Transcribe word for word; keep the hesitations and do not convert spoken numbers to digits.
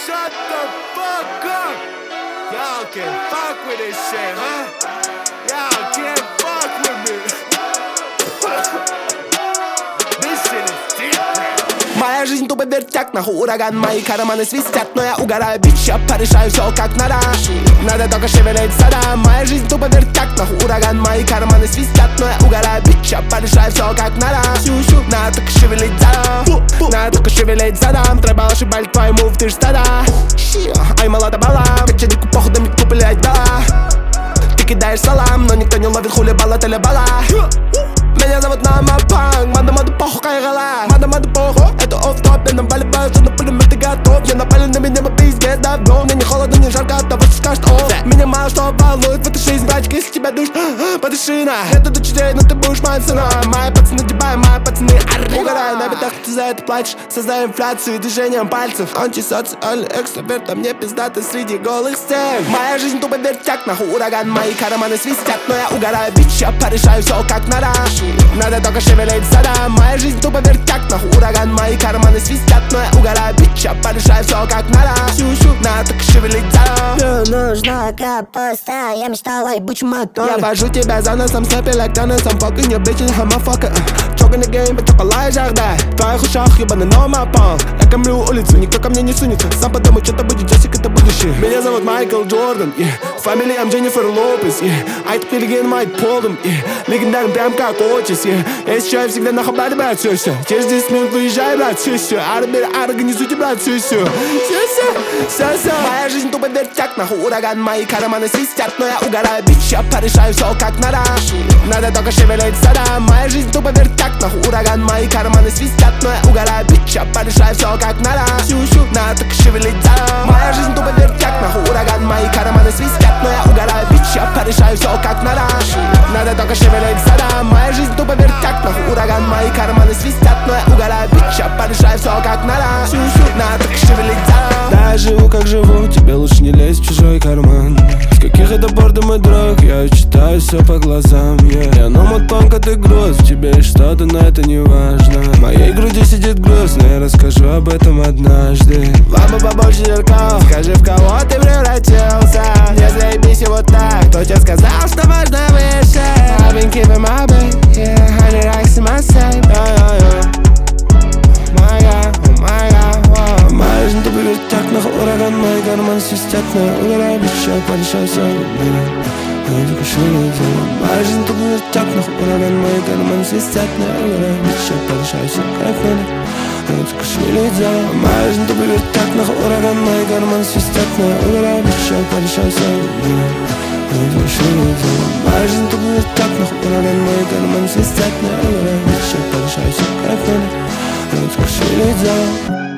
shut the fuck up. Y'all can fuck with this shit, huh? Y'all can't fuck with me. This shit is different. Моя жизнь тупо вертяк, нахуй ураган. Мои карманы свистят, но я угораю, бич. Я порешаю все как надо. Надо только шевелить сада. Моя жизнь тупо вертяк, нахуй ураган. Мои карманы свистят, но я угораю, бич. Я порешаю все как надо. Надо только шевелить задом. Надо только шевелить задом. Треба ошибать твой мув, ты ж стада. Ай, молода бала. Качанику походу мне тупо блять дала. Ты кидаешь салам, но никто не ловит хули бала, телебала. Меня зовут Намапанк, мада маду похуй кайгала. Мада маду похуй, это офф-топ. Я наваливаю, что на пулемет ты готов. Я напали на меня, мы пиздец давно. Мне не холодно, не жарко от того, что скажет о. Меня мало что волнует в этой жизни, братик, если тебя душ, подыши на. Это дочерей, но ты будешь моим сыном. Мои пацаны дебай, мои пацаны арри. Угораю на битах, ты за это плачешь. Создаю инфляцию движением пальцев. Антисоциальный экстраверт, а мне пиздато среди голых стен. Моя жизнь тупо вертяк, нахуй ураган. Мои карманы свистят, но я угораю, бич. Я порешаю все как надо. Надо только шевелить сада. Моя жизнь тупо вертяк, нахуй ураган. Мои карманы свистят, но я угораю, бич. Я порешаю все как надо. Надо только шевелить сада. Нужна капуста, я мечтала и быть чумаком. Я вожу тебя за носом, снэпи like Тоннесом. Fucking your bitch and motherfucker. Choking the game, это полай жажда. В твоих ушах ебаный номапал. Я кормлю улицу, никто ко мне не сунется. Сам потому что-то будет, Джессик, это будущее. Меня зовут Майкл Джордан, yeah. Family, I'm Jennifer Lopez, yeah. Айт Пелеген, Майк Полдом, yeah. Легендарный прям как Отис, yeah. Я сейчас всегда на хабаре, брат, все, все. Через десять минут выезжай, брат, все, все. Арбер, организуйте, брат, все, все. Все, все, все, все. Моя жизнь тупо вертяк, нахуй ураган. Мои карманы свистят, но я угораю, бич. Я порешаю все как надо. Надо только шевелить сада. Моя жизнь тупо вертяк, нахуй ураган. Мои карманы свистят, но я угораю, бич. Я порешаю все как надо. Надо только шевелить сада. Моя жизнь тупо вертяк, нахуй ураган. Мои карманы свистят, но я угораю, бич. Я порешаю все как надо. Надо только шевелить сада. Моя жизнь тупо вертяк, нахуй ураган. Мои карманы свистят, но я угораю, бич. Я порешаю все как надо. Надо только шевелить сада. Да, я живу как живу, тебе лучше не лезь в чужой карман. С каких это пор ты мой друг, я читаю все по глазам, yeah. Я номад панк, а ты груз, в тебе есть что-то, но это не важно. В моей груди сидит груз, но я расскажу об этом однажды. Лампа побольше зеркал, скажи, в кого ты превратился. Не заебись вот так, кто тебе сказал, что важно выше. I've been keeping my back, yeah, honey racks in my safe, yeah, yeah, yeah. My God, oh my God, wow. Моя жизнь тупо вертяк, нахуй ураган. Мои карманы свистят, но я угораю, бич. Я порешаю все, я только шевелить дело. Моя жизнь тупо вертяк, нахуй ураган. Мои карманы свистят, но я угораю, бич. Я порешаю все, как надо. Я только шевелить дело. Моя жизнь тупо вертяк, нахуй ураган. Мои карманы свистят, но я угораю, бич. Я порешаю все, я только шевелить дело. Моя жизнь тупо вертяк, нахуй ураган. Мои карманы свистят, но я угораю, бич. Я порешаю все, как надо. Я только шевелить дело.